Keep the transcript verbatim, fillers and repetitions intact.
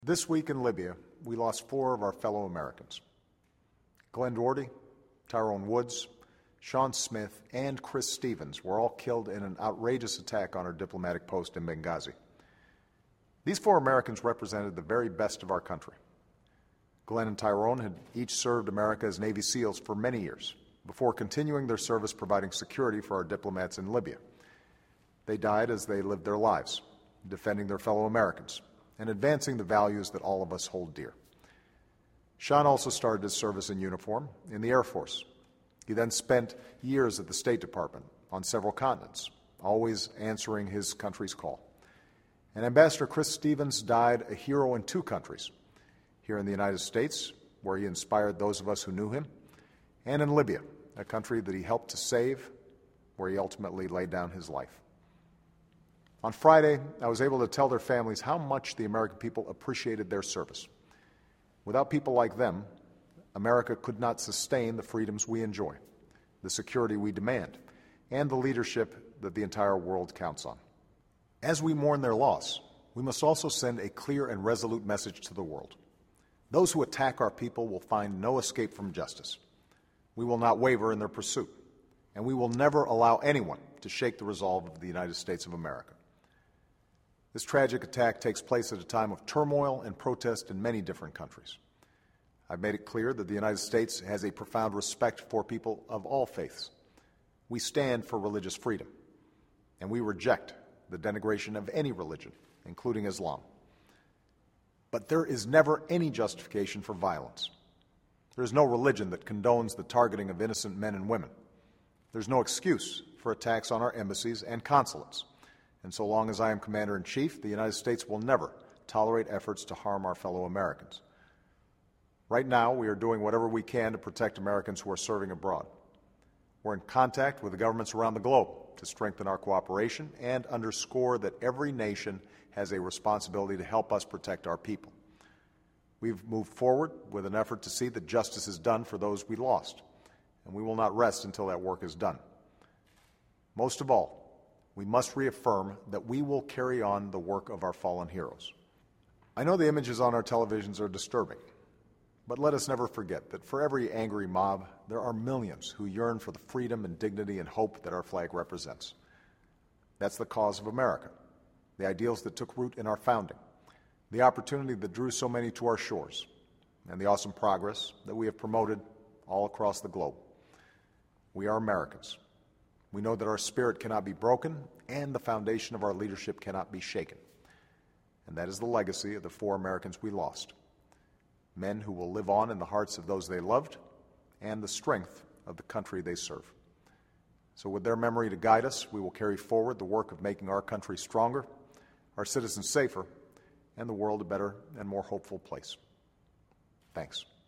This week in Libya, we lost four of our fellow Americans. Glenn Doherty, Tyrone Woods, Sean Smith, and Chris Stevens were all killed in an outrageous attack on our diplomatic post in Benghazi. These four Americans represented the very best of our country. Glenn and Tyrone had each served America as Navy SEALs for many years, before continuing their service providing security for our diplomats in Libya. They died as they lived their lives, defending their fellow Americans and advancing the values that all of us hold dear. Sean also started his service in uniform in the Air Force. He then spent years at the State Department on several continents, always answering his country's call. And Ambassador Chris Stevens died a hero in two countries, here in the United States, where he inspired those of us who knew him, and in Libya, a country that he helped to save, where he ultimately laid down his life. On Friday, I was able to tell their families how much the American people appreciated their service. Without people like them, America could not sustain the freedoms we enjoy, the security we demand, and the leadership that the entire world counts on. As we mourn their loss, we must also send a clear and resolute message to the world. Those who attack our people will find no escape from justice. We will not waver in their pursuit, and we will never allow anyone to shake the resolve of the United States of America. This tragic attack takes place at a time of turmoil and protest in many different countries. I've made it clear that the United States has a profound respect for people of all faiths. We stand for religious freedom, and we reject the denigration of any religion, including Islam. But there is never any justification for violence. There is no religion that condones the targeting of innocent men and women. There's no excuse for attacks on our embassies and consulates. And so long as I am Commander-in-Chief, the United States will never tolerate efforts to harm our fellow Americans. Right now, we are doing whatever we can to protect Americans who are serving abroad. We're in contact with the governments around the globe to strengthen our cooperation and underscore that every nation has a responsibility to help us protect our people. We've moved forward with an effort to see that justice is done for those we lost, and we will not rest until that work is done. Most of all, we must reaffirm that we will carry on the work of our fallen heroes. I know the images on our televisions are disturbing, but let us never forget that for every angry mob, there are millions who yearn for the freedom and dignity and hope that our flag represents. That's the cause of America, the ideals that took root in our founding, the opportunity that drew so many to our shores, and the awesome progress that we have promoted all across the globe. We are Americans. We know that our spirit cannot be broken and the foundation of our leadership cannot be shaken. And that is the legacy of the four Americans we lost. Men who will live on in the hearts of those they loved and the strength of the country they serve. So with their memory to guide us, we will carry forward the work of making our country stronger, our citizens safer, and the world a better and more hopeful place. Thanks.